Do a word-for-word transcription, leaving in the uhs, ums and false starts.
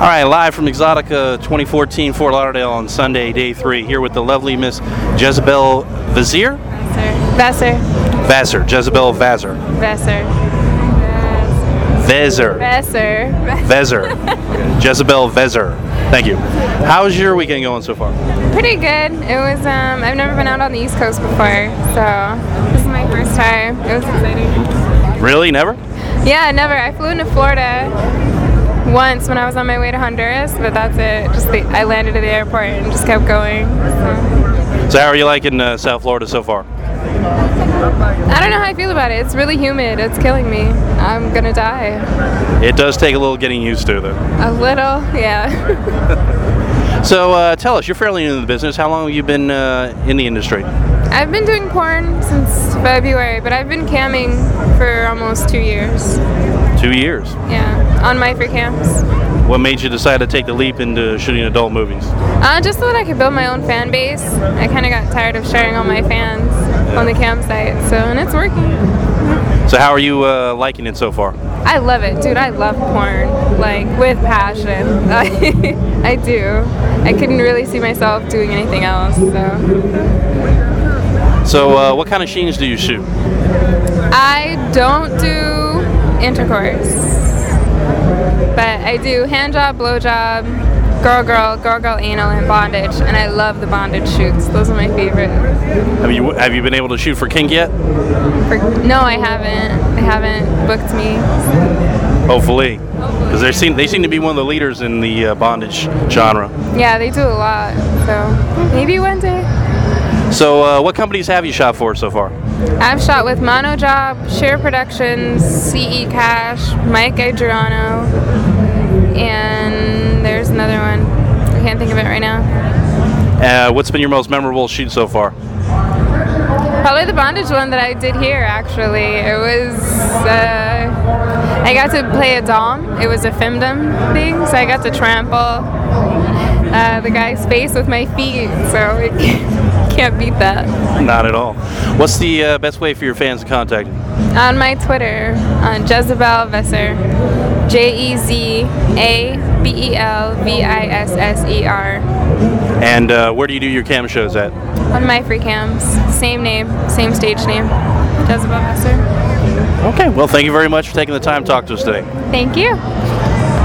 All right, live from Exotica twenty fourteen Fort Lauderdale on Sunday, day three, here with the lovely Miss Jezebel Vasseur? Vasseur. Vasseur. Jezebel Vasseur. Vasseur. Vasseur. Vasseur. Vasseur. Okay. Jezebel Vasseur. Thank you. How's your weekend going so far? Pretty good. It was, um, I've never been out on the East Coast before, so this is my first time. It was exciting. Really? Never? Yeah, never. I flew into Florida once when I was on my way to Honduras, but that's it. Just the, I landed at the airport and just kept going. So, so how are you liking uh, South Florida so far? I don't know how I feel about it. It's really humid. It's killing me. I'm gonna die. It does take a little getting used to, though. A little, yeah. So uh, tell us, you're fairly new to the business. How long have you been uh, in the industry? I've been doing porn since February, but I've been camming for almost two years. Two years? Yeah, on my free cams. What made you decide to take the leap into shooting adult movies? Uh, just so that I could build my own fan base. I kind of got tired of sharing all my fans on the campsite, so, and it's working. So how are you uh, liking it so far? I love it, dude. I love porn, like, with passion. I do. I couldn't really see myself doing anything else, so. So uh, what kind of scenes do you shoot? I don't do intercourse, but I do hand job, blow job, girl girl, girl girl anal, and bondage, and I love the bondage shoots. Those are my favorite. Have you have you been able to shoot for kink yet? For, no, I haven't. They haven't booked me. Hopefully, because they seem they seem to be one of the leaders in the uh, bondage genre. Yeah, they do a lot. So maybe one day. So uh, what companies have you shot for so far? I've shot with Mono Job, Share Productions, C E Cash, Mike Adriano, and there's another one. I can't think of it right now. Uh, what's been your most memorable shoot so far? Probably the bondage one that I did here, actually. It was, uh, I got to play a dom. It was a femdom thing, so I got to trample uh, the guy's face with my feet, so it can't beat that. Not at all. What's the uh, best way for your fans to contact you? On my Twitter, on Jezebel Vasseur, J E Z A B E L V I S S E R. And uh, where do you do your cam shows at? On my free cams, same name, same stage name, Jezebel Vasseur. Okay, well thank you very much for taking the time to talk to us today. Thank you.